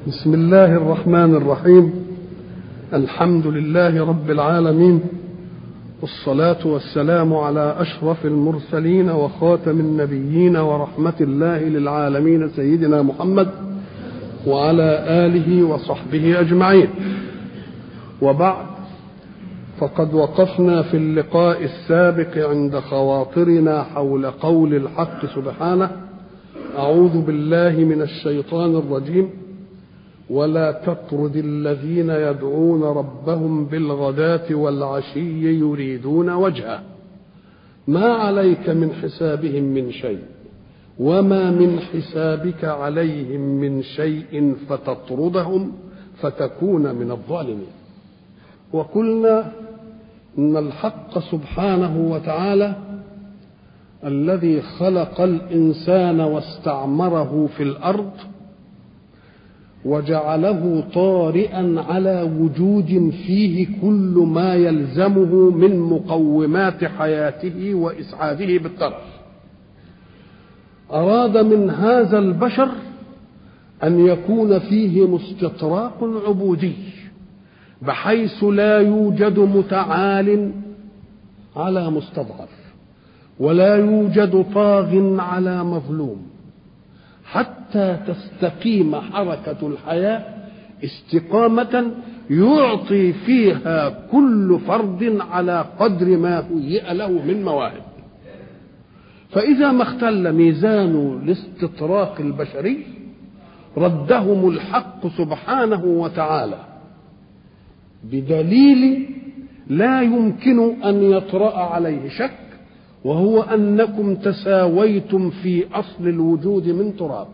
بسم الله الرحمن الرحيم. الحمد لله رب العالمين، والصلاة والسلام على أشرف المرسلين وخاتم النبيين ورحمة الله للعالمين سيدنا محمد وعلى آله وصحبه أجمعين. وبعد، فقد وقفنا في اللقاء السابق عند خواطرنا حول قول الحق سبحانه: أعوذ بالله من الشيطان الرجيم: ولا تطرد الذين يدعون ربهم بالغداة والعشي يريدون وجهه ما عليك من حسابهم من شيء وما من حسابك عليهم من شيء فتطردهم فتكون من الظالمين. وقلنا إن الحق سبحانه وتعالى الذي خلق الإنسان واستعمره في الأرض وجعله طارئا على وجود فيه كل ما يلزمه من مقومات حياته وإسعاده بالطرف، أراد من هذا البشر أن يكون فيه مستطراق عبودي، بحيث لا يوجد متعال على مستضعف ولا يوجد طاغ على مظلوم، حتى تستقيم حركة الحياة استقامة يعطي فيها كل فرد على قدر ما هيئ له من مواهب. فإذا ما اختل ميزان الاستطراق البشري ردهم الحق سبحانه وتعالى بدليل لا يمكن أن يطرأ عليه شك، وهو أنكم تساويتم في أصل الوجود من تراب،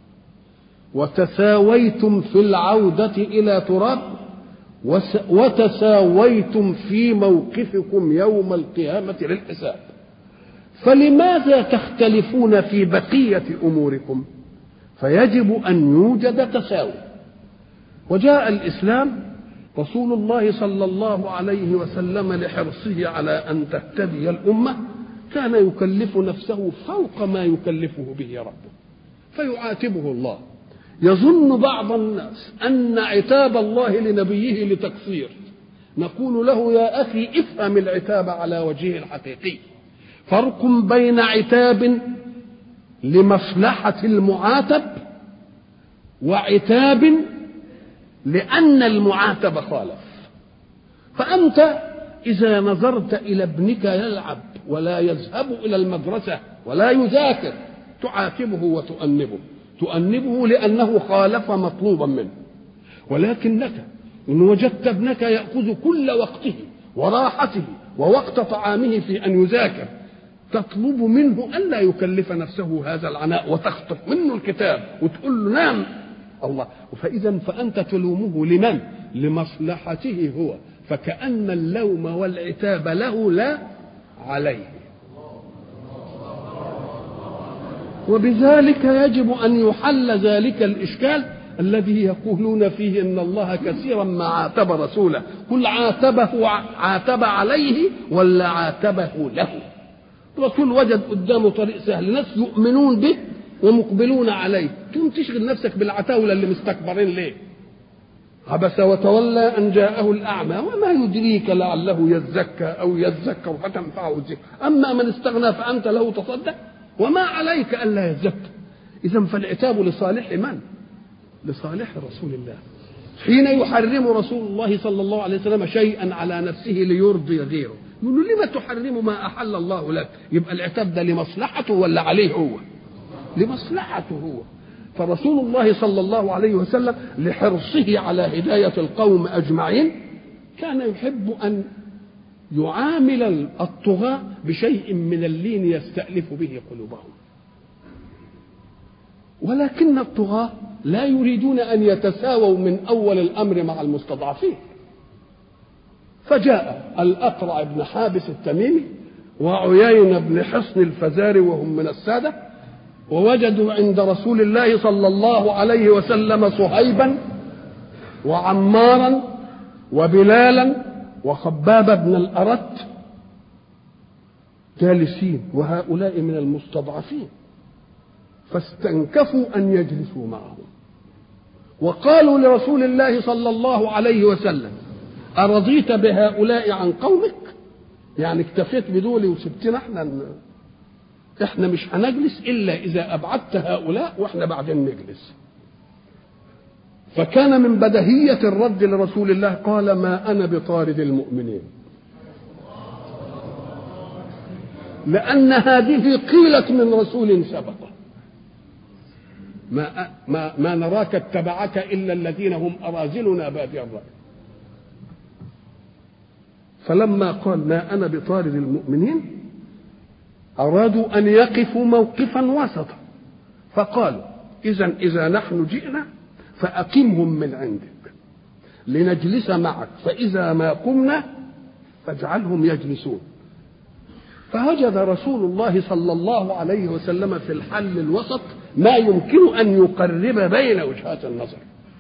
وتساويتم في العودة إلى تراب، وتساويتم في موقفكم يوم القيامة للحساب. فلماذا تختلفون في بقية أموركم؟ فيجب أن يوجد تساوي. وجاء الإسلام رسول الله صلى الله عليه وسلم لحرصه على أن تهتدي الأمة كان يكلف نفسه فوق ما يكلفه به ربه، فيعاتبه الله. يظن بعض الناس أن عتاب الله لنبيه لتقصير، نقول له: يا أخي، افهم العتاب على وجهه الحقيقي. فرق بين عتاب لمصلحة المعاتب وعتاب لأن المعاتب خالف. فأنت إذا نظرت إلى ابنك يلعب ولا يذهب إلى المدرسة ولا يذاكر تعاتبه وتؤنبه، تؤنبه لأنه خالف مطلوبا منه. ولكنك إن وجدت ابنك يأخذ كل وقته وراحته ووقت طعامه في أن يذاكر، تطلب منه أن لا يكلف نفسه هذا العناء، وتخطف منه الكتاب وتقول له: نام. الله. فأنت تلومه لمن؟ لمصلحته هو، فكأن اللوم والعتاب له لا عليه. وبذلك يجب أن يحل ذلك الإشكال الذي يقولون فيه إن الله كثيرا ما عاتب رسوله. قل عاتب عليه ولا عاتبه له؟ الرسول وجد قدامه طريق سهل، ناس يؤمنون به ومقبلون عليه، ثم تشغل نفسك بالعتاولة اللي مستكبرين ليه؟ عبس وتولى أن جاءه الأعمى وما يدريك لعله يزكى أو يذكر فتنفعه الذكر، أما من استغنى فأنت له تصدق وما عليك ألا يزكى. إذن فالعتاب لصالح من؟ لصالح رسول الله. حين يحرم رسول الله صلى الله عليه وسلم شيئا على نفسه ليرضي غيره، يقول له: لما تحرم ما أحل الله لك؟ يبقى العتاب ده لمصلحته ولا عليه هو؟ لمصلحته هو. فرسول الله صلى الله عليه وسلم لحرصه على هداية القوم أجمعين كان يحب أن يعامل الطغاة بشيء من اللين يستألف به قلوبهم. ولكن الطغاة لا يريدون أن يتساووا من أول الأمر مع المستضعفين. فجاء الأقرع بن حابس التميمي وعيين بن حصن الفزاري وهم من السادة، ووجدوا عند رسول الله صلى الله عليه وسلم صهيبا وعمارا وبلالا وخباب بن الأرت جالسين، وهؤلاء من المستضعفين، فاستنكفوا أن يجلسوا معهم. وقالوا لرسول الله صلى الله عليه وسلم أرضيت بهؤلاء عن قومك؟ يعني اكتفيت بدول وسبتنا احنا مش هنجلس إلا إذا أبعدت هؤلاء واحنا بعدين نجلس. فكان من بديهية الرد لرسول الله قال ما أنا بطارد المؤمنين، لأن هذه قيلت من رسول سبقه، ما نراك اتبعك إلا الذين هم أراذلنا بادي الرأي. فلما قال ما أنا بطارد المؤمنين أرادوا أن يقفوا موقفا وسطا، فقالوا إذا نحن جئنا فأقمهم من عندك لنجلس معك، فإذا ما قمنا فاجعلهم يجلسون. فوجد رسول الله صلى الله عليه وسلم في الحل الوسط ما يمكن أن يقرب بين وجهات النظر،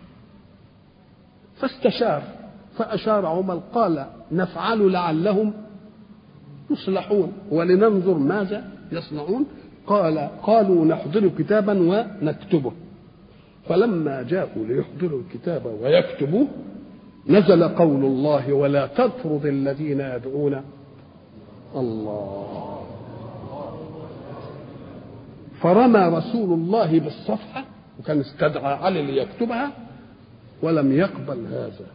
فاستشار فأشار عمر قال نفعل لعلهم يصلحون ولننظر ماذا يصنعون. قالوا نحضر كتابا ونكتبه. فلما جاءوا ليحضروا الكتاب ويكتبوه نزل قول الله ولا تطرد الذين يدعون الله. فرمى رسول الله بالصفحة وكان استدعى علي ليكتبها ولم يقبل هذا،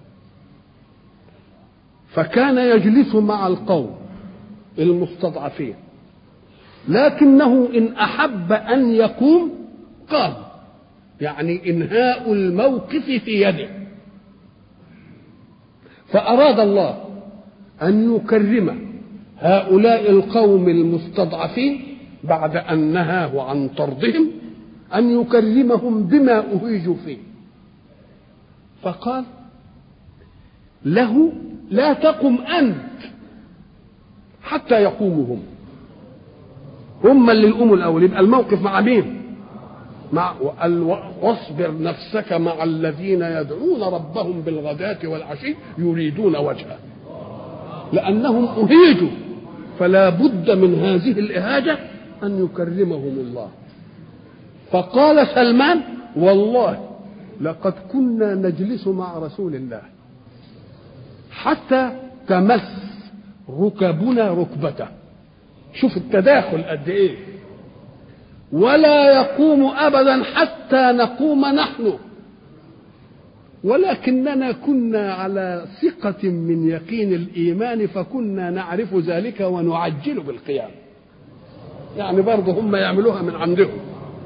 فكان يجلس مع القوم المستضعفين، لكنه إن أحب أن يقوم قام، يعني إنهاء الموقف في يده. فأراد الله أن يكرم هؤلاء القوم المستضعفين بعد أن نهاه عن طردهم، أن يكرمهم بما أهيجوا فيه. فقال له لا تقم أنت حتى يقوموا هم اللي يقوموا الأول. يبقى الموقف مع مين؟ مع واصبر نفسك مع الذين يدعون ربهم بالغداة والعشي يريدون وجهه، لأنهم أهيجوا، فلا بد من هذه الإهاجة أن يكرمهم الله. فقال سلمان والله لقد كنا نجلس مع رسول الله حتى تمس ركبنا ركبته، شوف التداخل قد ايه، ولا يقوم ابدا حتى نقوم نحن، ولكننا كنا على ثقة من يقين الإيمان فكنا نعرف ذلك ونعجل بالقيام. يعني برضه هم يعملوها من عندهم.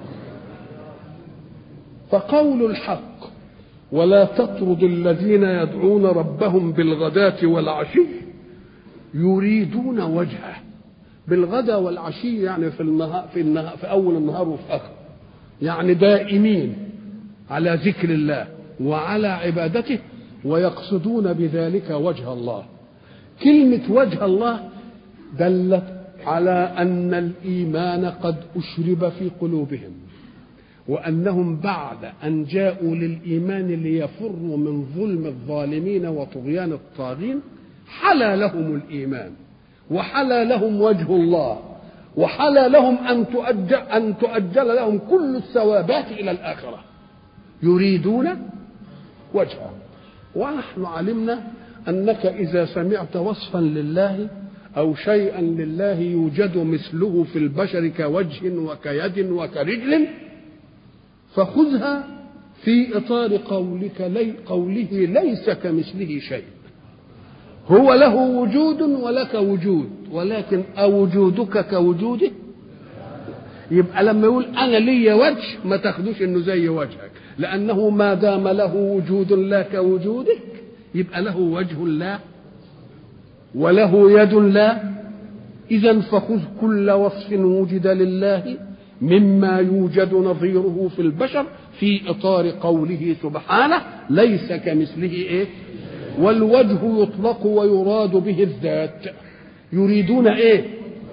فقول الحق ولا تطرد الذين يدعون ربهم بالغداة والعشي يريدون وجهه. بالغداة والعشي يعني في أول النهار وفي آخر، يعني دائمين على ذكر الله وعلى عبادته ويقصدون بذلك وجه الله. كلمة وجه الله دلت على أن الإيمان قد أشرب في قلوبهم، وأنهم بعد أن جاءوا للإيمان ليفروا من ظلم الظالمين وطغيان الطاغين حلى لهم الإيمان وحلى لهم وجه الله وحلى لهم أن تؤجل لهم كل الثوابات إلى الآخرة، يريدون وجهه. ونحن علمنا أنك إذا سمعت وصفا لله أو شيئا لله يوجد مثله في البشر كوجه وكيد وكرجل فخذها في إطار قوله ليس كمثله شيء. هو له وجود ولك وجود، ولكن أوجودك كوجوده. يبقى لما يقول أنا لي وجه ما تاخدوش إنه زي وجهك، لأنه ما دام له وجود لا كوجودك يبقى له وجه لا وله يد لا. إذن فخذ كل وصف وجد لله مما يوجد نظيره في البشر في إطار قوله سبحانه ليس كمثله إيه. والوجه يطلق ويراد به الذات. يريدون إيه؟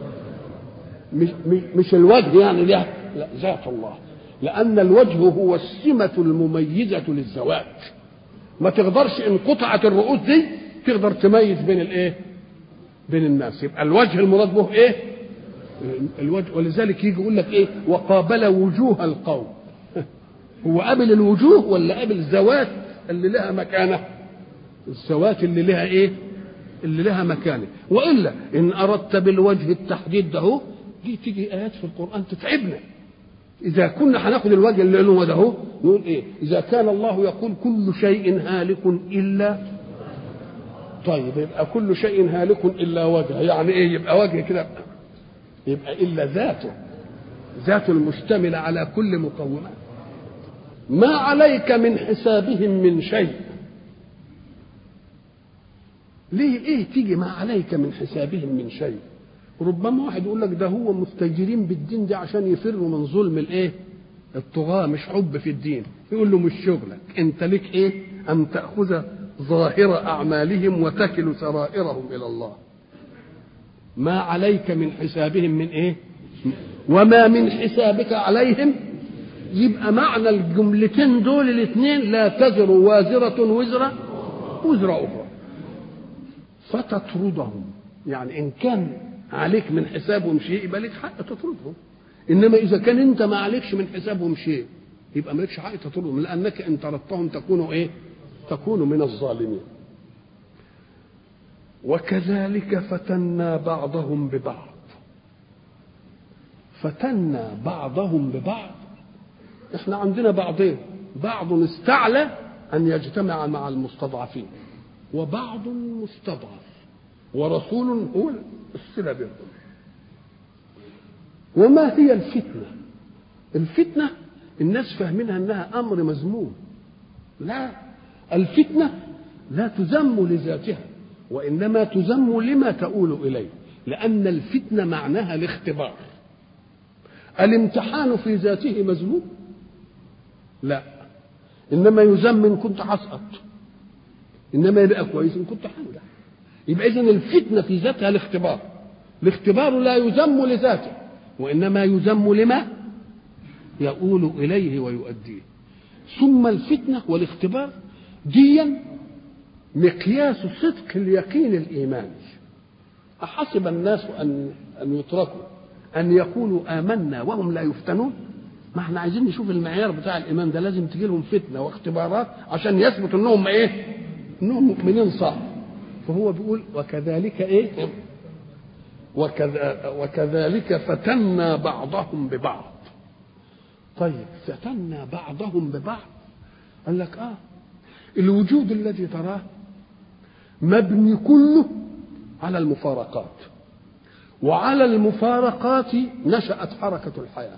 مش الوجه يعني لا ذات الله، لأن الوجه هو السمة المميزة للزواج. ما تقدرش إن قطعت الرؤوس دي تقدر تميز بين الإيه؟ بين الناس. يبقى الوجه المراد به إيه؟ الوجه. ولذلك يجي يقول لك إيه؟ وقابل وجوه القوم هو قابل الوجوه ولا قابل الذوات اللي لها مكانه؟ الذوات اللي لها ايه؟ اللي لها مكانه. والا ان اردت بالوجه التحديد ده دي تيجي ايات في القران تتعبنا. اذا كنا هناخد الوجه اللي له ده نقول ايه؟ اذا كان الله يقول كل شيء هالك الا، طيب يبقى كل شيء هالك الا وجهه، يعني ايه؟ يبقى وجه كده، يبقى الا ذاته، ذات المشتمله على كل مقومات. ما عليك من حسابهم من شيء. ليه ايه تيجي ما عليك من حسابهم من شيء؟ ربما واحد يقول لك ده هو مستجيرين بالدين ده عشان يفروا من ظلم الايه؟ الطغاة، مش حب في الدين. يقول له مش شغلك، انت لك ايه؟ ان تأخذ ظاهر اعمالهم وتكل سرائرهم الى الله. ما عليك من حسابهم من ايه؟ وما من حسابك عليهم. يبقى معنى الجملتين دول الاثنين لا تزر وازرة وزر اخرى فتطردهم. يعني ان كان عليك من حسابهم شيء يبقى لك حق تطردهم، انما اذا كان انت ما عليكش من حسابهم شيء يبقى ما لكش حق تطردهم، لانك ان طردتهم تكونوا ايه؟ تكونوا من الظالمين. وكذلك فتنا بعضهم ببعض. فتنا بعضهم ببعض. احنا عندنا بعضين، بعض استعلى ان يجتمع مع المستضعفين، وبعض مستضعف ورسول هو الصلة بينهم. وما هي الفتنة؟ الفتنة الناس فاهمينها انها امر مذموم. لا، الفتنة لا تذم لذاتها، وانما تذم لما تؤول اليه، لان الفتنة معناها الاختبار. الامتحان في ذاته مذموم؟ لا، انما يذم ان كنت هسقط، انما يبقى كويس ان كنت هنجح. يبقى اذن الفتنة في ذاتها الاختبار. الاختبار لا يذم لذاته، وانما يذم لما يؤول اليه ويؤديه. ثم الفتنة والاختبار ديا مقياس صدق اليقين الإيماني. أحسب الناس أن يتركوا أن يقولوا آمنا وهم لا يفتنون؟ ما احنا عايزين نشوف المعيار بتاع الإيمان ده، لازم تجي لهم فتنة واختبارات عشان يثبت أنهم إيه؟ أنهم مؤمنين صح. فهو بيقول وكذلك إيه؟ وكذلك فتنا بعضهم ببعض. طيب فتنا بعضهم ببعض، قال لك الوجود الذي تراه مبني كله على المفارقات، وعلى المفارقات نشأت حركة الحياة،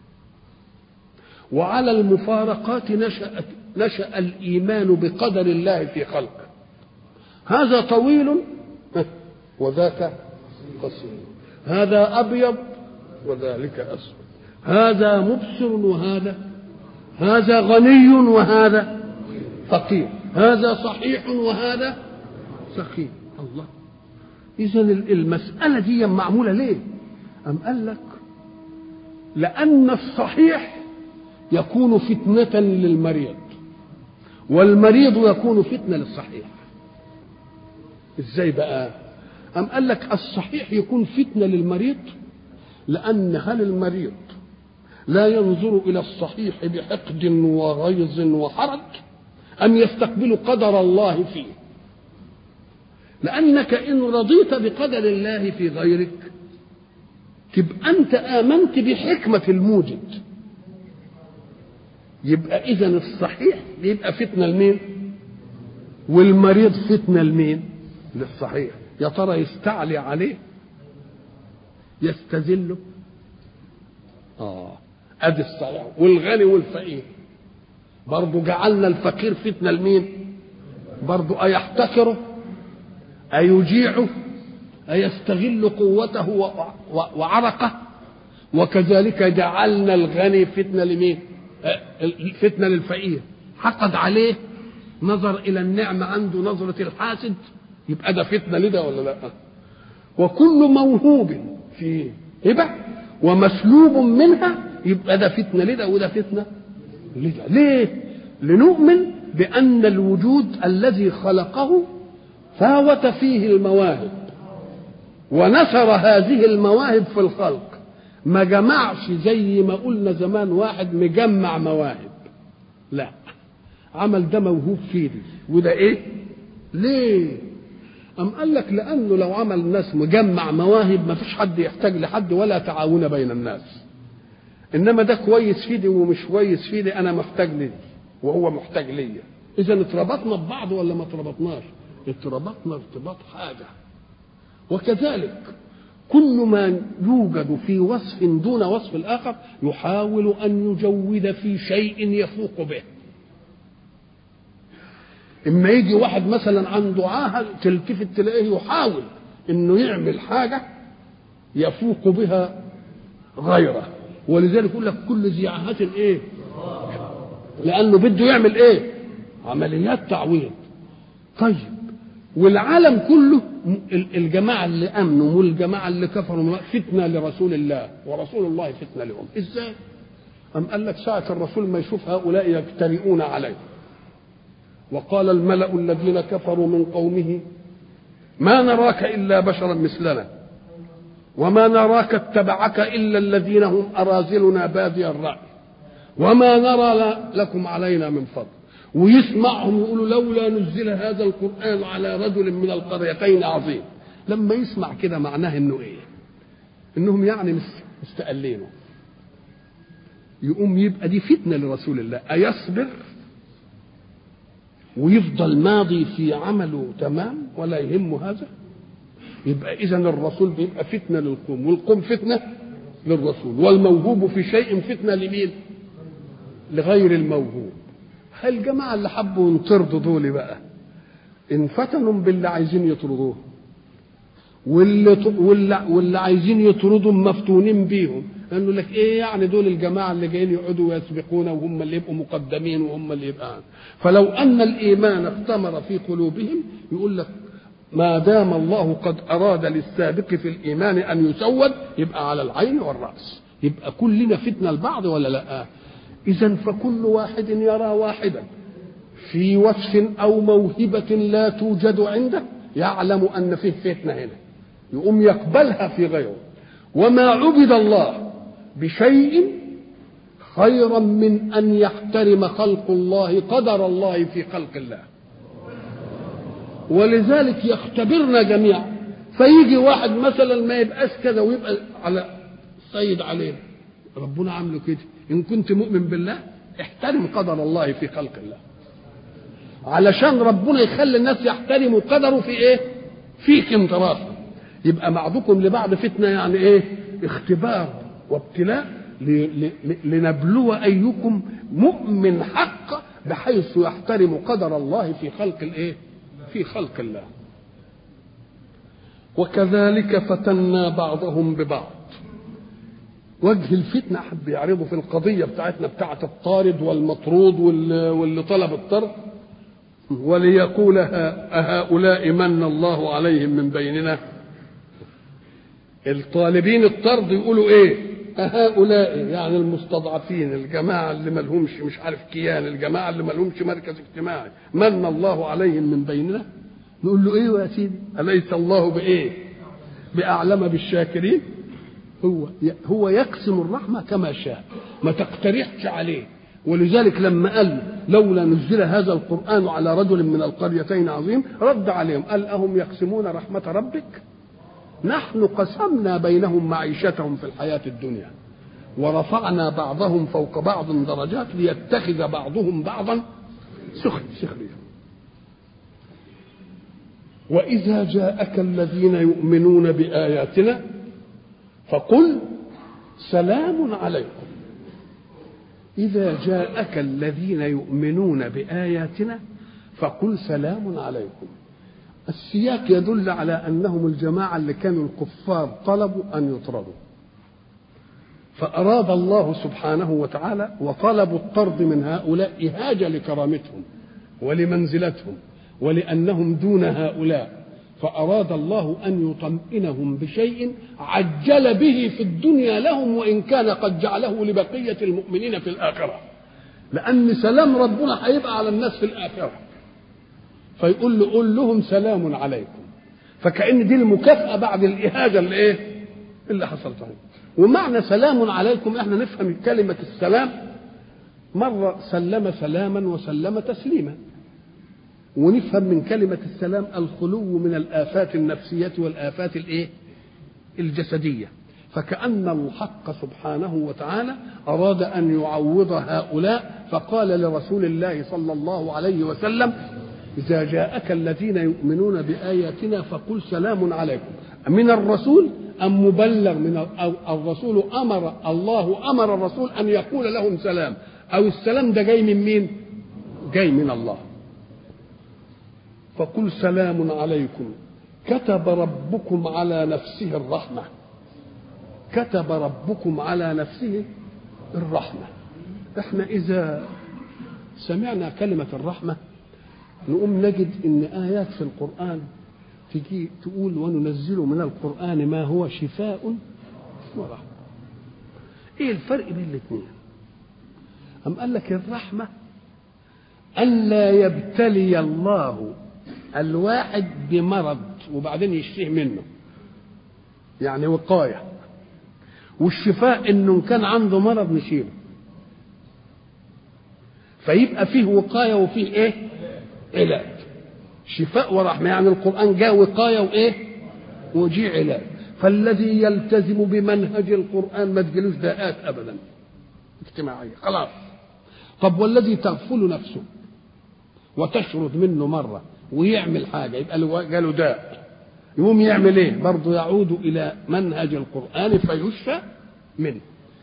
وعلى المفارقات نشأ الإيمان بقدر الله في خلقه. هذا طويل وذاك قصير، هذا أبيض وذلك أسود، هذا مبصر هذا غني وهذا فقير، هذا صحيح وهذا سقيم. الله، إذن المسألة دي معمولة ليه؟ أم قال لك لأن الصحيح يكون فتنة للمريض، والمريض يكون فتنة للصحيح. إزاي بقى؟ أم قال لك الصحيح يكون فتنة للمريض لأن هل المريض لا ينظر إلى الصحيح بحقد وغيظ وحرج أم يستقبل قدر الله فيه؟ لأنك إن رضيت بقدر الله في غيرك تبقى أنت آمنت بحكمة الموجد. يبقى إذن الصحيح يبقى فتنة لمين؟ والمريض فتنة لمين؟ للصحيح. يا ترى يستعلي عليه يستذله؟ أدي الصحيح. والغني والفقير برضو جعلنا الفقير فتنة لمين؟ برضو أيحتكره أيجيعه أيستغل قوته وعرقه. وكذلك جعلنا الغني فتنة لمين؟ فتنة للفقير، حقد عليه، نظر إلى النعمة عنده نظرة الحاسد، يبقى ده فتنة لده ولا لا؟ وكل موهوب في هبة ومسلوب منها يبقى ده فتنة لده وده فتنة لده. ليه؟ لنؤمن بأن الوجود الذي خلقه فاوت فيه المواهب ونشر هذه المواهب في الخلق، ما جمعش زي ما قلنا زمان واحد مجمع مواهب. لا، عمل ده موهوب فيه دي وده ايه؟ ليه؟ أم قال لك لأنه لو عمل الناس مجمع مواهب ما فيش حد يحتاج لحد ولا تعاون بين الناس. إنما ده كويس فيه دي ومش كويس فيه دي، أنا محتاج لي وهو محتاج ليا. إذا اتربطنا ببعض ولا ما اتربطناش؟ اتربطنا ارتباط حاجة. وكذلك كل ما يوجد في وصف دون وصف الآخر يحاول أن يجود في شيء يفوق به. إما يجي واحد مثلا عنده عاهة تلتفت تلاقيه يحاول إنه يعمل حاجة يفوق بها غيره، ولذلك يقول لك كل ذي عاهة إيه؟ لأنه بده يعمل إيه؟ عمليات تعويض. طيب والعالم كله الجماعة اللي أمنوا والجماعة اللي كفروا فتنة لرسول الله ورسول الله فتنة لهم. إزاي؟ أم قال لك ساعة الرسول ما يشوف هؤلاء يجترئون عليه، وقال الملأ الذين كفروا من قومه ما نراك إلا بشرا مثلنا وما نراك اتبعك إلا الذين هم أراذلنا بادي الرأي وما نرى لكم علينا من فضل. ويسمعهم يقولوا لولا نزل هذا القرآن على رجل من القريتين عظيم. لما يسمع كده معناه انه ايه؟ انهم يعني مستقلينه. يقوم يبقى دي فتنة لرسول الله. أيصبر ويفضل ماضي في عمله تمام ولا يهمه هذا؟ يبقى إذن الرسول بيبقى فتنة للقوم والقوم فتنة للرسول، والموهوب في شيء فتنة لمين؟ لغير الموهوب. هل الجماعة اللي حبوا ينطردوا دول بقى انفتنوا باللي عايزين يطردوه، واللي عايزين يطردوا مفتونين بيهم، لانه لك ايه يعني دول الجماعه اللي جايين يقعدوا ويسبقونا وهم اللي يبقوا مقدمين وهم اللي يبقى. فلو ان الايمان اختمر في قلوبهم يقول لك ما دام الله قد اراد للسابق في الايمان ان يسود يبقى على العين والراس، يبقى كلنا فتنه لبعض ولا لا؟ اذا فكل واحد يرى واحدا في وصف او موهبه لا توجد عنده يعلم ان فيه فتنه هنا، يقوم يقبلها في غيره. وما عبد الله بشيء خيرا من ان يحترم خلق الله قدر الله في خلق الله. ولذلك يختبرنا جميعا، فيجي واحد مثلا ما يبقاش كذا ويبقى على سيد عليه، ربنا عامله كده. ان كنت مؤمن بالله احترم قدر الله في خلق الله، علشان ربنا يخلي الناس يحترموا قدره في ايه؟ فيك انت راسك. يبقى بعضكم لبعض فتنه، يعني ايه؟ اختبار وابتلاء لنبلو ايكم مؤمن حق بحيث يحترم قدر الله في خلق الايه؟ في خلق الله. وكذلك فتنا بعضهم ببعض. وجه الفتنه حب يعرضوا في القضيه بتاعتنا بتاعه الطارد والمطرود واللي طلب الطرد، وليقول أهؤلاء من الله عليهم من بيننا. الطالبين الطرد يقولوا ايه؟ أهؤلاء يعني المستضعفين، الجماعة اللي ما لهمش مش عارف كيان، الجماعة اللي ما لهمش مركز اجتماعي، من الله عليهم من بيننا. نقول له ايه يا سيدي؟ أليس الله بايه؟ بأعلم بالشاكرين. هو يقسم الرحمة كما شاء، ما تقترحش عليه. ولذلك لما قال لولا نزل هذا القرآن على رجل من القريتين عظيم رد عليهم قال أهم يقسمون رحمة ربك؟ نحن قسمنا بينهم معيشتهم في الحياة الدنيا ورفعنا بعضهم فوق بعض درجات ليتخذ بعضهم بعضا سخريا. وإذا جاءك الذين يؤمنون بآياتنا فقل سلام عليكم. إذا جاءك الذين يؤمنون بآياتنا فقل سلام عليكم. السياق يدل على أنهم الجماعة اللي كانوا الكفار طلبوا أن يطردوا، فأراد الله سبحانه وتعالى وطلبوا الطرد من هؤلاء إهاجة لكرامتهم ولمنزلتهم ولأنهم دون هؤلاء، فأراد الله أن يطمئنهم بشيء عجل به في الدنيا لهم وإن كان قد جعله لبقية المؤمنين في الآخرة، لأن سلام ربنا هيبقى على الناس في الآخرة. فيقول له قل لهم سلام عليكم، فكأن دي المكافأة بعد الإهاجة اللي إيه؟ اللي حصلت. ومعنى سلام عليكم احنا نفهم كلمة السلام مرة سلم سلاما وسلم تسليما، ونفهم من كلمة السلام الخلو من الآفات النفسية والآفات الجسدية. فكأن الحق سبحانه وتعالى أراد أن يعوض هؤلاء، فقال لرسول الله صلى الله عليه وسلم: إذا جاءك الذين يؤمنون بآياتنا فقل سلام عليكم. من الرسول أم مبلغ من الرسول؟ الله أمر الرسول أن يقول لهم سلام، أو السلام ده جاي من مين؟ جاي من الله. فقل سلام عليكم كتب ربكم على نفسه الرحمة. كتب ربكم على نفسه الرحمة. احنا إذا سمعنا كلمة الرحمة نقوم نجد إن آيات في القرآن تجي تقول: وننزل من القرآن ما هو شفاء ورحمة. إيه الفرق بين الاثنين؟ أم قال لك الرحمة أن لا يبتلي الله الواحد بمرض وبعدين يشفيه منه، يعني وقاية. والشفاء إنه كان عنده مرض نشيله، فيبقى فيه وقاية وفيه علاج. شفاء ورحمة، يعني القرآن جاء وقاية وجي علاج. فالذي يلتزم بمنهج القرآن ما تجيلوش داءات أبدا اجتماعية، خلاص. طب والذي تغفل نفسه وتشرد منه مرة ويعمل حاجة يبقى جاله داء، يقوم يعمل ايه؟ برضه يعود إلى منهج القرآن فيشفى منه.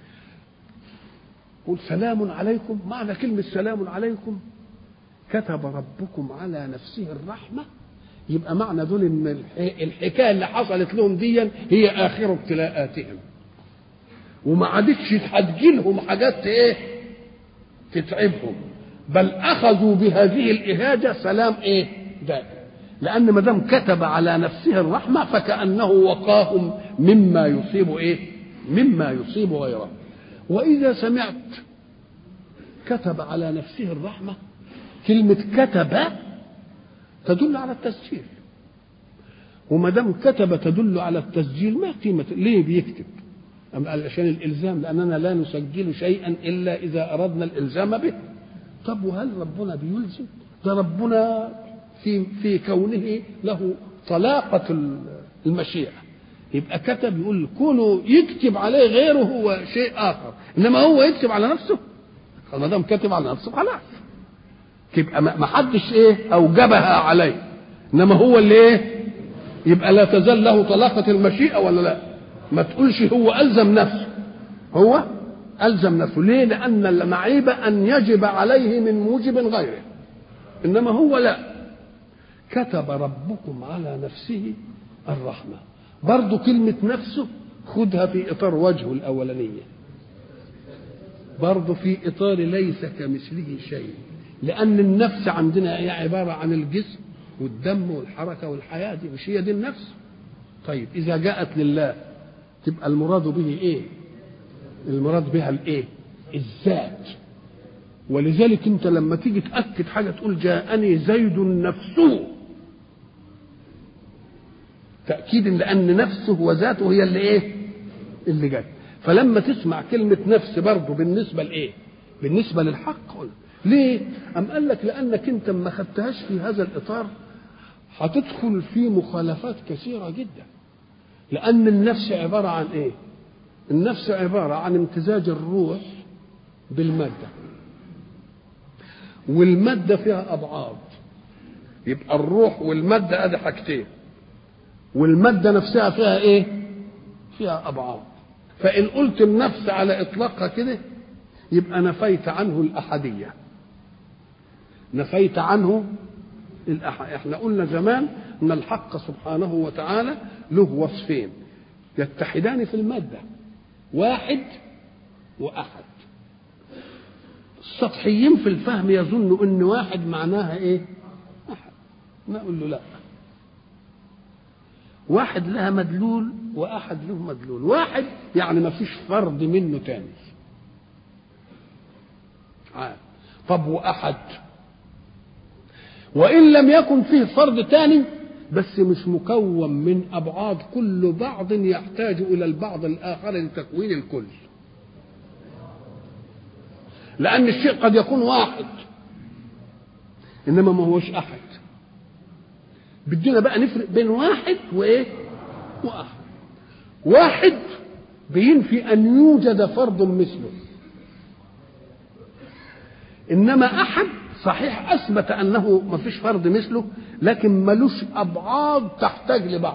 قل سلام عليكم. معنى كلمة سلام عليكم كتب ربكم على نفسه الرحمة، يبقى معنى دول ان الحكايه اللي حصلت لهم دي هي اخر ابتلاءاتهم، وما عادتش هتجيلهم حاجات تتعبهم، بل اخذوا بهذه الاهاجه سلام دائم. لان ما دام كتب على نفسه الرحمه فكانه وقاهم مما يصيب مما يصيب غيره. واذا سمعت كتب على نفسه الرحمه، كلمه كتب تدل على التسجيل، وما دام كتب تدل على التسجيل ما قيمة ليه بيكتب؟ عشان الإلزام، لأننا لا نسجل شيئا إلا إذا أردنا الإلزام به. طب وهل ربنا بيلزم؟ ده ربنا في كونه له طلاقة المشيئة. يبقى كتب يقول كونه يكتب عليه غيره هو شيء آخر، إنما هو يكتب على نفسه. ما دام كتب على نفسه خلاص، يبقى ما حدش أوجبها عليه، إنما هو اللي يبقى لا تزال له طلاقة المشيئة ولا لا؟ ما تقولش هو ألزم نفسه، هو ألزم نفسه. ليه؟ لأن المعيب أن يجب عليه من موجب غيره، إنما هو لا. كتب ربكم على نفسه الرحمة. برضو كلمة نفسه خدها في إطار وجهه الأولانية، برضو في إطار ليس كمثله شيء، لأن النفس عندنا هي عبارة عن الجسم والدم والحركة والحياة، دي مش هي دي النفس؟ طيب إذا جاءت لله تبقى المراد به المراد بها الذات. ولذلك أنت لما تيجي تأكد حاجة تقول جاءني زيد نفسه، تأكيد لأن نفسه وذاته هي اللي جاء. فلما تسمع كلمة نفس برضه بالنسبة للحق، ليه؟ أم قال لك لأنك أنت ما خدتهاش في هذا الإطار هتدخل في مخالفات كثيرة جدا. لأن النفس عبارة عن النفس عبارة عن امتزاج الروح بالمادة، والمادة فيها أبعاد. يبقى الروح والمادة ادي حاجتين، والمادة نفسها فيها فيها أبعاد. فإن قلت النفس على إطلاقها كده يبقى نفيت عنه الأحدية، نفيت عنه احنا قلنا زمان ان الحق سبحانه وتعالى له وصفين يتحدان في المادة، واحد وأحد. السطحيين في الفهم يظنوا ان واحد معناها أحد. نقول له لا، واحد لها مدلول وأحد له مدلول. واحد يعني ما فيش فرد منه تاني. طب وأحد وإن لم يكن فيه فرد تاني بس مش مكون من أبعاد كل بعض يحتاج إلى البعض الآخر لتكوين الكل. لأن الشيء قد يكون واحد إنما ما هوش أحد. بدنا بقى نفرق بين واحد وإيه وأحد. واحد بينفي أن يوجد فرد مثله، إنما أحد صحيح أثبت أنه ما فيش فرد مثله لكن ملوش أبعاد تحتاج لبعض.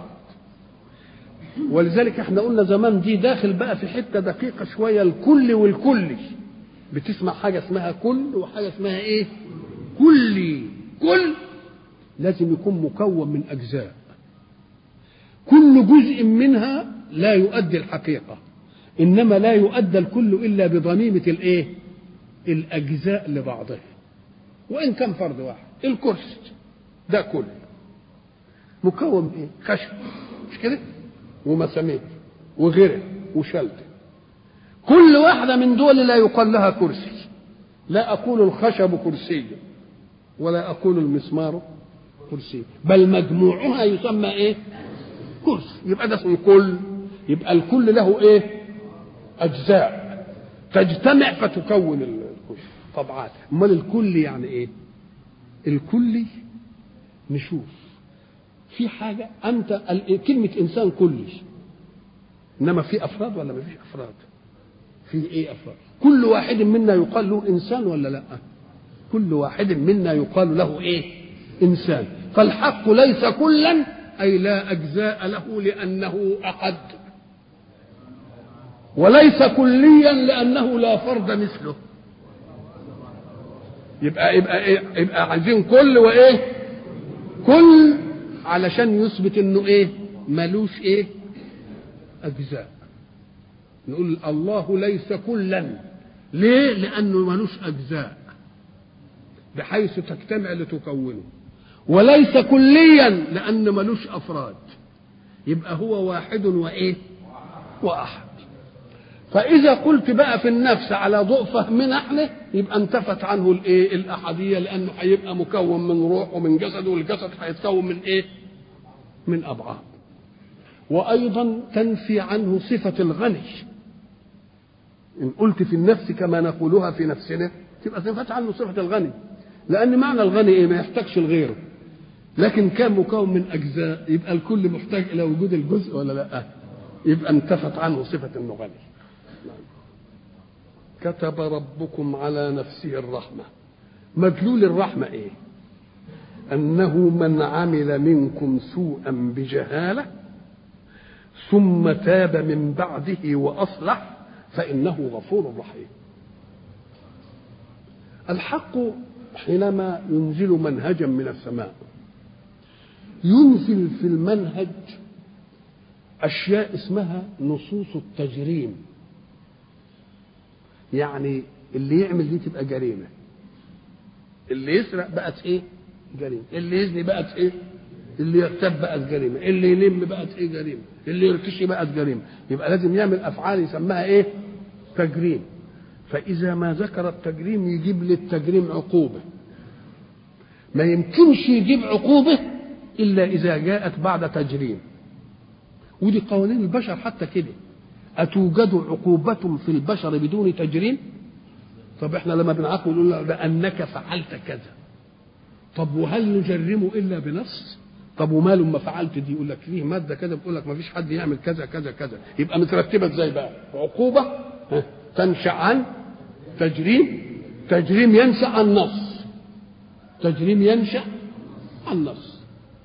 ولذلك احنا قلنا زمان دي داخل بقى في حتة دقيقة شوية، الكل والكلي. بتسمع حاجة اسمها كل وحاجة اسمها ايه كلي. كل لازم يكون مكون من أجزاء، كل جزء منها لا يؤدي الحقيقة، إنما لا يؤدى الكل إلا بضميمة الايه الأجزاء لبعضها. وإن كان فرد واحد، الكرسي ده كل مكون من ايه خشب مش كده ومسامير وغيره وشلته. كل واحدة من دول لا يقال لها كرسي. لا أقول الخشب كرسي ولا أقول المسمار كرسي، بل مجموعها يسمى ايه كرسي. يبقى ده اسمه كل. يبقى الكل له ايه أجزاء تجتمع فتكون الكرسي طبعات. امال الكل يعني ايه؟ الكلي نشوف في حاجة. أنت كلمة إنسان كلي، إنما في أفراد ولا ما فيش أفراد؟ في إيه أفراد؟ كل واحد منا يقال له إنسان ولا لا؟ كل واحد منا يقال له إيه إنسان. فالحق ليس كلا أي لا أجزاء له لأنه أحد، وليس كليا لأنه لا فرد مثله. يبقى عايزين كل وإيه كل علشان يثبت انه ايه ملوش ايه اجزاء. نقول الله ليس كلا. ليه؟ لانه ملوش اجزاء بحيث تجتمع لتكونه، وليس كليا لان ملوش افراد. يبقى هو واحد وايه واحد. فاذا قلت بقى في النفس على ضوء فهمنا احنا يبقى انتفت عنه الايه الاحاديه، لانه هيبقى مكون من روح ومن جسد، والجسد هيتكون من ايه من أبعاد. وأيضا تنفي عنه صفة الغني. إن قلت في النفس كما نقولها في نفسنا تبقى صفت عنه صفة الغني، لأن معنى الغني إيه؟ ما يحتاجش لغيره. لكن كان مكون من أجزاء يبقى الكل محتاج إلى وجود الجزء ولا لا؟ يبقى انتفت عنه صفة إنه غني. كتب ربكم على نفسه الرحمة. مدلول الرحمة إيه؟ أنه من عمل منكم سوءا بجهالة ثم تاب من بعده وأصلح فإنه غفور رحيم. الحق حينما ينزل منهجا من السماء ينزل في المنهج أشياء اسمها نصوص التجريم. يعني اللي يعمل دي تبقى جريمة، اللي يسرق بقت ايه جريمة، اللي يزني بقت ايه، اللي يغتاب بقت جريمة، اللي يلم بقت ايه جريمة، اللي يرتشي بقت جريمة. يبقى لازم يعمل أفعال يسميها ايه تجريم. فإذا ما ذكر التجريم يجيب للتجريم عقوبة. ما يمكنش يجيب عقوبة إلا إذا جاءت بعد تجريم. ودي قوانين البشر حتى كده. أتوجد عقوبة في البشر بدون تجريم؟ طب احنا لما بنعاقب نقول بأنك فعلت كذا. طب وهل نجرمه إلا بنص؟ طب وما لما فعلت دي يقول لك فيه مادة كذا بتقول لك ما فيش حد يعمل كذا كذا كذا. يبقى مترتبة ازاي بقى؟ عقوبة تنشأ عن تجريم، تجريم ينشأ عن نص، تجريم ينشأ عن نص.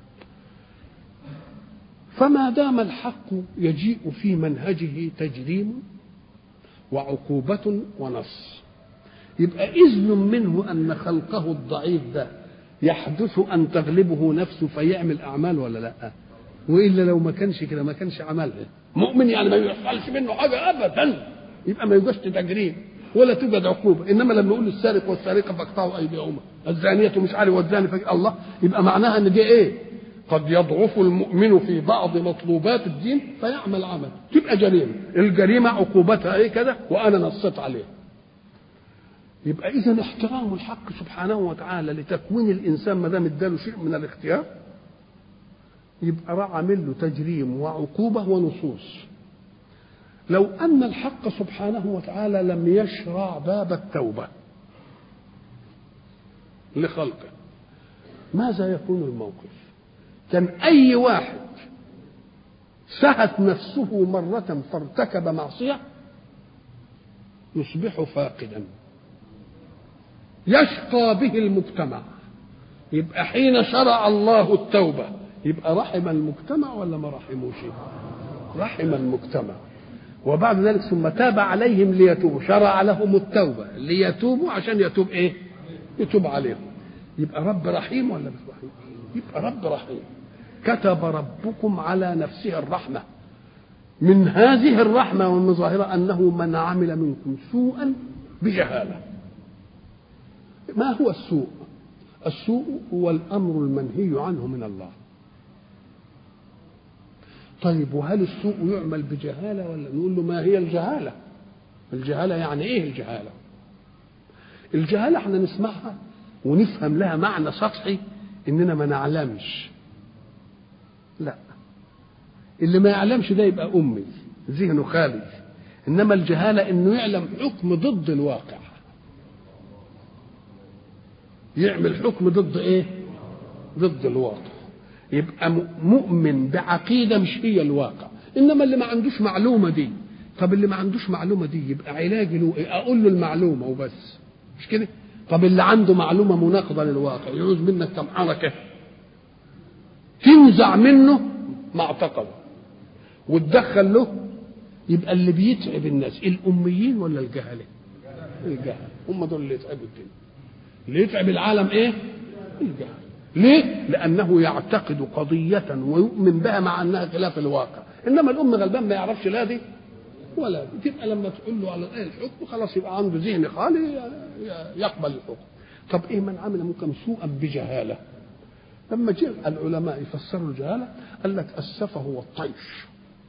فما دام الحق يجيء في منهجه تجريم وعقوبة ونص، يبقى إذن منه أن خلقه الضعيف ده يحدث أن تغلبه نفسه فيعمل أعمال ولا لا؟ وإلا لو ما كانش كده ما كانش عملها. مؤمن يعني ما يحصلش منه حاجة أبدا، يبقى ما يوجدش تجريم ولا توجد عقوبة. إنما لما يقول السارق والسارقة فاقطعوا أيديهما، الزانية مش عارف والزاني الله، يبقى معناها إن دي إيه؟ قد يضعف المؤمن في بعض مطلوبات الدين فيعمل عمل تبقى جريمة. الجريمة عقوبتها إيه كذا وأنا نصت عليه. يبقى إذا احترام الحق سبحانه وتعالى لتكوين الإنسان ما دام اداله شيء من الاختيار يبقى راح عامل له تجريم وعقوبة ونصوص. لو أن الحق سبحانه وتعالى لم يشرع باب التوبة لخلقه. ماذا يكون الموقف؟ كان أي واحد سهت نفسه مرة فارتكب معصية يصبح فاقدا، يشقى به المجتمع. يبقى حين شرع الله التوبة يبقى رحم المجتمع ولا ما رحموش؟ رحم المجتمع. وبعد ذلك ثم تاب عليهم ليتوبوا، شرع لهم التوبة ليتوبوا عشان يتوب ايه؟ يتوب عليهم. يبقى رب رحيم ولا مش رحيم؟ يبقى رب رحيم. كتب ربكم على نفسه الرحمة. من هذه الرحمة والمظاهرة أنه من عمل منكم سوءا بجهالة. ما هو السوء؟ السوء هو الأمر المنهي عنه من الله. طيب وهل السوء يعمل بجهالة ولا؟ نقول له ما هي الجهالة؟ الجهالة يعني ايه الجهالة؟ الجهالة احنا نسمعها ونفهم لها معنى سطحي اننا ما نعلمش. لا، اللي ما يعلمش ده يبقى أمي ذهنه خالي. انما الجهالة انه يعلم حكم ضد الواقع، يعمل حكم ضد ايه؟ ضد الواقع. يبقى مؤمن بعقيدة مش هي الواقع. انما اللي ما عندوش معلومة دي، طب اللي ما عندوش معلومة دي يبقى علاج له ايه؟ اقول له المعلومة وبس، مش كده؟ طب اللي عنده معلومة مناقضة للواقع يعوز منك كم حركة تنزع منه معتقده وتدخل له. يبقى اللي بيتعب الناس الأميين ولا الجهلة؟ الجهل. هم دول اللي يتعبوا الدنيا. اللي يتعب العالم ايه؟ الجهل. ليه؟ لأنه يعتقد قضية ويؤمن بها مع أنها خلاف الواقع. إنما الأم غلبان ما يعرفش لا دي ولا دي. تبقى لما تقول له على الآية الحكم خلاص يبقى عنده ذهن خالي يقبل الحكم. طب إيه من عمل ممكن سوءا بجهالة؟ لما جاء العلماء يفسروا الجهالة قال لك السفه والطيش.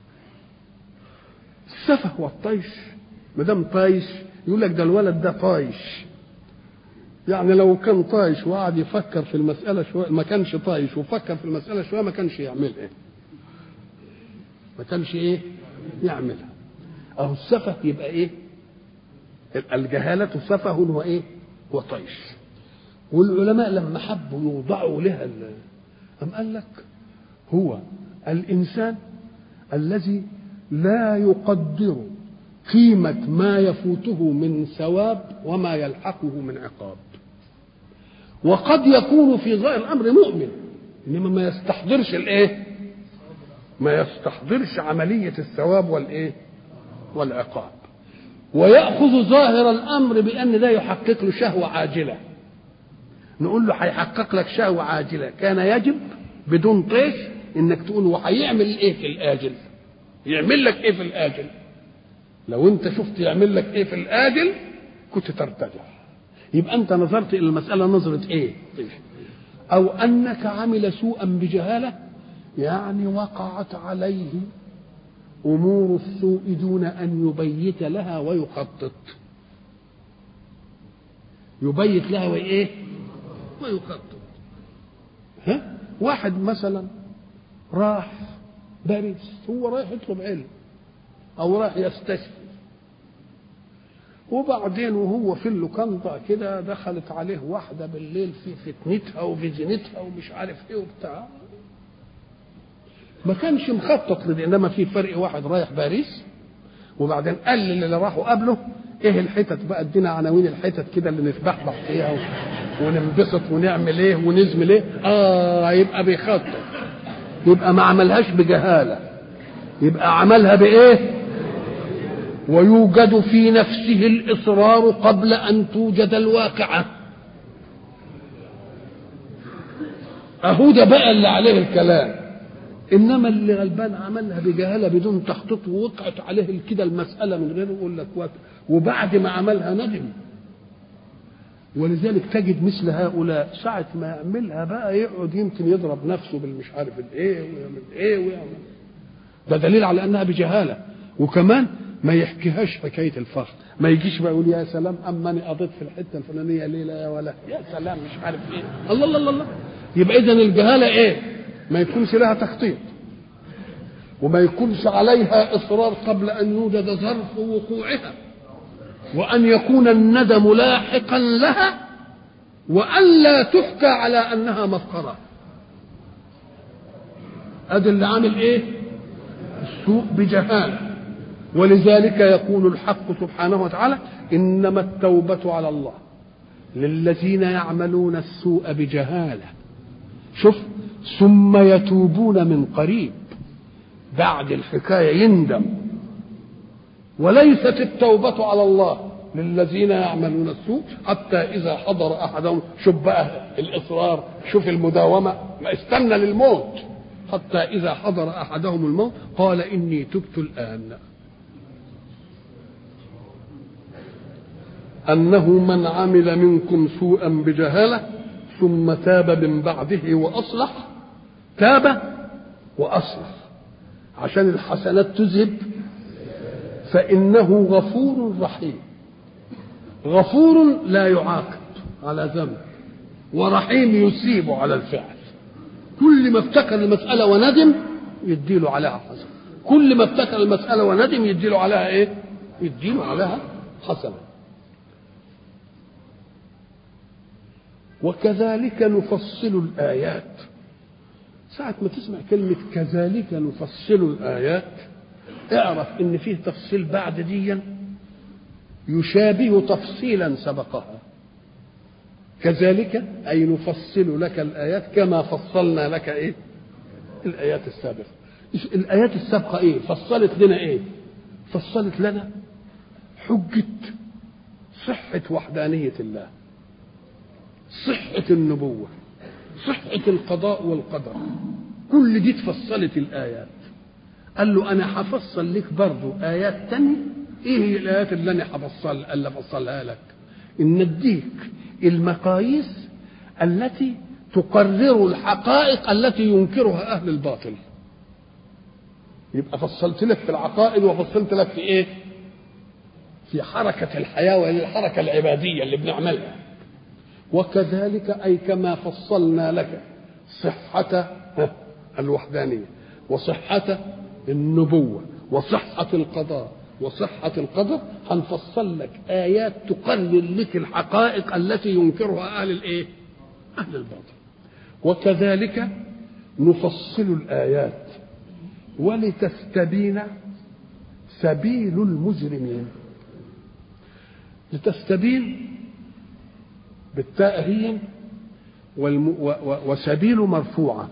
السفه والطيش، ما دام طايش يقول لك ده الولد ده طايش. يعني لو كان طايش وقعد يفكر في المسألة شوية، ما كانش طايش وفكر في المسألة شوية ما كانش يعمل ايه؟ ما كانش ايه؟ يعملها. اهو السفه يبقى ايه؟ الجهالة سفه وايه؟ وطيش. والعلماء لما حبوا يوضعوا لها أم قال لك هو الإنسان الذي لا يقدر قيمة ما يفوته من ثواب وما يلحقه من عقاب. وقد يكون في ظاهر الأمر مؤمن إنما ما يستحضرش الإيه؟ ما يستحضرش عملية الثواب والإيه؟ والعقاب. ويأخذ ظاهر الأمر بأن ده يحقق له شهوة عاجلة. نقول له هيحقق لك شهوة عاجلة، كان يجب بدون طيش إنك تقول هو هيعمل إيه في الآجل؟ يعمل لك إيه في الآجل؟ لو أنت شفت يعمل لك إيه في الآجل كنت ترتجع. يبقى أنت نظرت إلى المسألة نظرة إيه؟ أو أنك عمل سوءا بجهالة، يعني وقعت عليه أمور السوء دون أن يبيت لها ويخطط. يبيت لها وإيه؟ ويخطط. ها؟ واحد مثلا راح باريس، هو رايح يطلب علم أو رايح يستشفي، وبعدين وهو في اللوكاندا كده دخلت عليه واحدة بالليل في فتنتها وفي زينتها ومش عارف ايه وبتاع. ما كانش مخطط لدي. انما في فرق، واحد رايح باريس وبعدين قال اللي راحوا قبله ايه الحتت بقى، ادينا عناوين الحتت كده اللي نتبحبح فيها وننبسط ونعمل ايه ونزمل ايه. يبقى بيخطط، يبقى ما عملهاش بجهالة، يبقى عملها بايه؟ ويوجد في نفسه الإصرار قبل أن توجد الواقعة. أهو ده بقى اللي عليه الكلام. إنما اللي غلبان عملها بجهالة بدون تخطيط ووقعت عليه كده المسألة من غيره يقول لك وبعد ما عملها ندم. ولذلك تجد مثل هؤلاء ساعة ما يعملها بقى يقعد يمكن يضرب نفسه بالمش عارف الايه ويعمل ايه ويعمل. ده دليل على أنها بجهالة. وكمان ما يحكيهاش حكايه الفخر، ما يجيش بقى يقول يا سلام اماني قضيت في الحته الفلانيه ليله يا ولا يا سلام مش عارف ايه. الله الله الله الله. يبقى اذا الجهاله ايه؟ ما يكونش لها تخطيط وما يكونش عليها اصرار قبل ان يوجد ظرف وقوعها، وان يكون الندم لاحقا لها وألا تحكى على أنها مسخرة. هذا اللي عامل إيه؟ السوء بجهالة. ولذلك يقول الحق سبحانه وتعالى: إنما التوبة على الله للذين يعملون السوء بجهالة، شوف، ثم يتوبون من قريب. بعد الحكاية يندم. وليست التوبة على الله للذين يعملون السوء حتى إذا حضر أحدهم، شوف بقى الإصرار، شوف المداومة، ما استنى للموت، حتى إذا حضر أحدهم الموت قال إني تبت الآن. أنه من عمل منكم سوءا بجهالة ثم تاب من بعده وأصلح، تاب وأصلح عشان الحسنات تذهب، فإنه غفور رحيم. غفور لا يعاقب على ذنب، ورحيم يثيب على الفعل. كل ما افتكر المسألة وندم يديله عليها حسنة، كل ما افتكر المسألة وندم يديله عليها ايه؟ يديله عليها حسنة. وكذلك نفصل الآيات. ساعة ما تسمع كلمة كذلك نفصل الآيات اعرف ان فيه تفصيل بعد ديا يشابه تفصيلا سبقها. كذلك أي نفصل لك الآيات كما فصلنا لك ايه؟ الآيات السابقة. الآيات السابقة ايه؟ فصلت لنا ايه؟ فصلت لنا حجة صحة وحدانية الله، صحة النبوة، صحة القضاء والقدر، كل دي تفصلت الآيات. قال له أنا هفصل لك برضو آيات تانية. إيه هي الآيات اللي أنا هفصلها لك؟ إن اديك المقاييس التي تقرر الحقائق التي ينكرها أهل الباطل. يبقى فصلت لك في العقائد وفصلت لك في إيه؟ في حركة الحياة والحركة العبادية اللي بنعملها. وكذلك أي كما فصلنا لك صحة الوحدانية وصحة النبوة وصحة القضاء وصحة القدر، هنفصل لك آيات تقرر لك الحقائق التي ينكرها أهل الإيه؟ أهل الباطل. وكذلك نفصل الآيات ولتستبين سبيل المجرمين. لتستبين بالتاء هي وسبيل مرفوعة،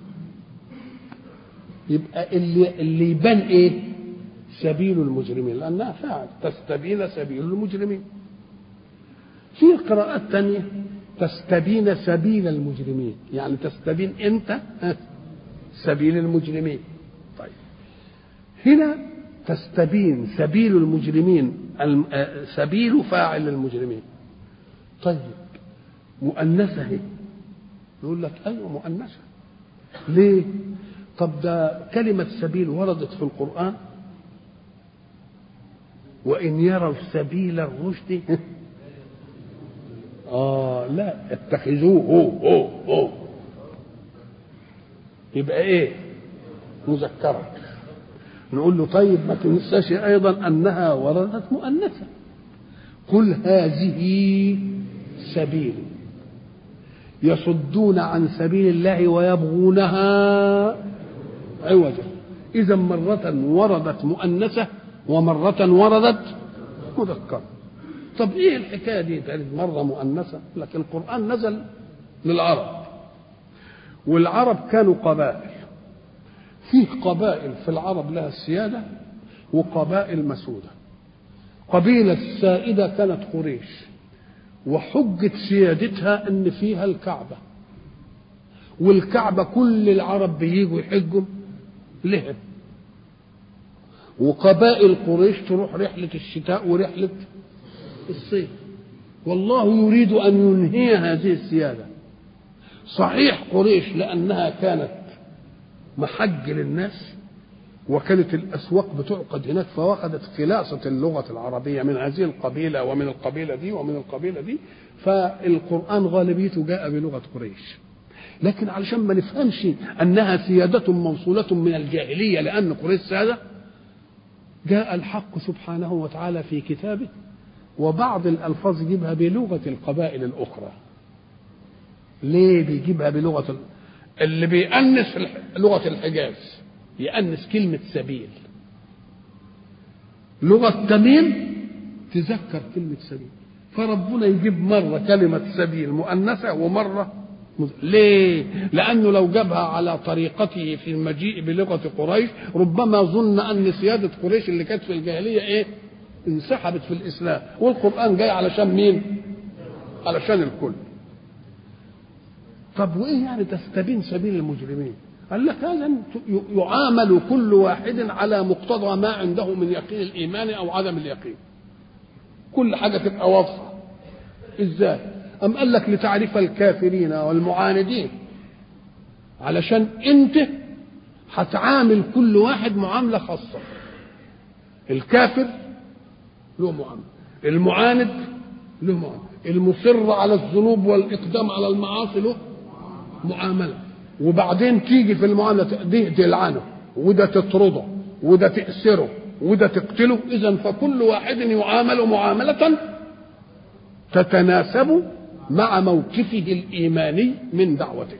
يبقى اللي يبان ايه؟ سبيل المجرمين، لأنها فاعل. تستبين سبيل المجرمين. في قراءات تانية تستبين سبيل المجرمين، يعني تستبين انت سبيل المجرمين. طيب هنا تستبين سبيل المجرمين، سبيل فاعل المجرمين. طيب مؤنثة هي، يقول لك أيوة مؤنثة. ليه؟ طب ده كلمة سبيل وردت في القرآن، وإن يروا سبيل الرشد لا اتخذوه يبقى ايه؟ مذكرة. نقول له طيب ما تنساش أيضا أنها وردت مؤنثة. قل هذه سبيل يصدون عن سبيل الله ويبغونها عوجا. إذا مرة وردت مؤنثة ومرة وردت مذكرة. طب إيه الحكاية دي؟ مرة مؤنثة، لكن القرآن نزل للعرب، والعرب كانوا قبائل. فيه قبائل في العرب لها السيادة وقبائل مسودة. قبيلة السائدة كانت قريش، وحجة سيادتها ان فيها الكعبة، والكعبة كل العرب بييجوا يحجوا لها. وقبائل قريش تروح رحلة الشتاء ورحلة الصيف، والله يريد أن ينهي هذه السيادة. صحيح قريش لأنها كانت محج للناس، وكانت الأسواق بتعقد هناك، فوقدت خلاصة اللغة العربية من هذه القبيلة ومن القبيلة دي ومن القبيلة دي، فالقرآن غالبيته جاء بلغة قريش. لكن علشان ما نفهمش أنها سيادة موصولة من الجاهلية لأن قريش سادة، جاء الحق سبحانه وتعالى في كتابه وبعض الألفاظ يجيبها بلغة القبائل الأخرى. ليه بيجيبها بلغة اللي بيأنس لغة الحجاز، يأنس كلمة سبيل. لغة تميم تذكر كلمة سبيل، فربنا يجيب مرة كلمة سبيل مؤنثة ومرة ليه؟ لأنه لو جابها على طريقته في المجيء بلغة قريش ربما ظن أن سيادة قريش اللي كانت في الجاهلية إيه؟ انسحبت في الإسلام، والقرآن جاي علشان مين؟ علشان الكل. طب وإيه يعني تستبين سبيل المجرمين؟ قال لك هذا يعامل كل واحد على مقتضى ما عنده من يقين الإيمان أو عدم اليقين، كل حاجة تبقى واضحة. إزاي؟ أم قال لك لتعرف الكافرين والمعاندين، علشان أنت هتعامل كل واحد معاملة خاصة. الكافر له معاملة، المعاند له معاملة، المصر على الذنوب والإقدام على المعاصي له معاملة، وبعدين تيجي في المعاملة دي تلعنه وده تطرده وده تأسره وده تقتله. إذن فكل واحد يعامل معاملة تتناسب مع موقفه الإيماني من دعوته.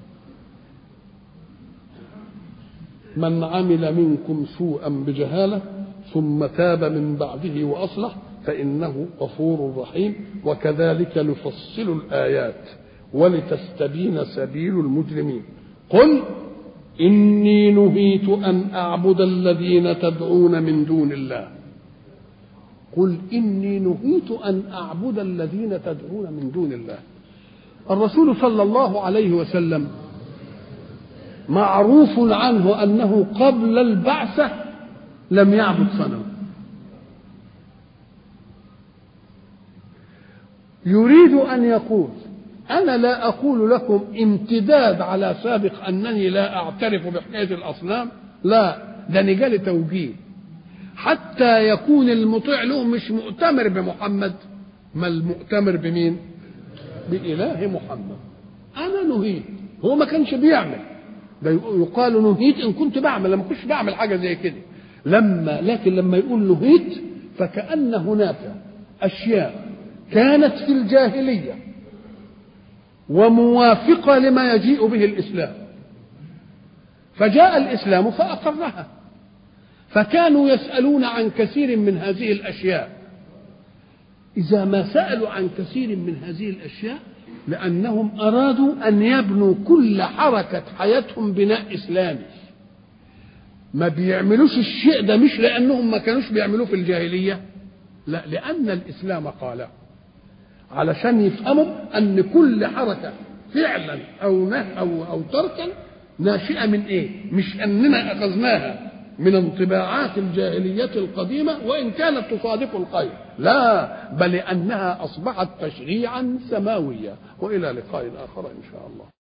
من عمل منكم سوءا بجهالة ثم تاب من بعده وأصلح فإنه غفور رحيم، وكذلك نفصل الآيات ولتستبين سبيل المجرمين. قل إني نهيت أن أعبد الذين تدعون من دون الله. قل إني نهيت أن أعبد الذين تدعون من دون الله. الرسول صلى الله عليه وسلم معروف عنه أنه قبل البعثة لم يعبد صنم. يريد أن يقول أنا لا أقول لكم امتداد على سابق أنني لا أعترف بحكاية الأصنام، لا، ده نجال توجيه حتى يكون المطيع له مش مؤتمر بمحمد، ما المؤتمر بمين؟ بإله محمد. أنا نهيت، هو ما كانش بيعمل، ده يقال نهيت إن كنت بعمل، لما كنتش بعمل حاجة زي كده. لكن لما يقول نهيت فكأن هناك أشياء كانت في الجاهلية وموافقة لما يجيء به الإسلام، فجاء الإسلام فأقرها، فكانوا يسألون عن كثير من هذه الأشياء. إذا ما سألوا عن كثير من هذه الأشياء لأنهم أرادوا أن يبنوا كل حركة حياتهم بناء إسلامي، ما بيعملوش الشيء ده مش لأنهم ما كانوش بيعملوه في الجاهلية، لا، لأن الإسلام قاله، علشان يفهموا أن كل حركة فعلا أو تركا ناشئة من إيه؟ مش أننا أخذناها من انطباعات الجاهلية القديمة وإن كانت تصادف الخير، لا، بل أنها أصبحت تشريعا سماويا. وإلى لقاء آخر إن شاء الله.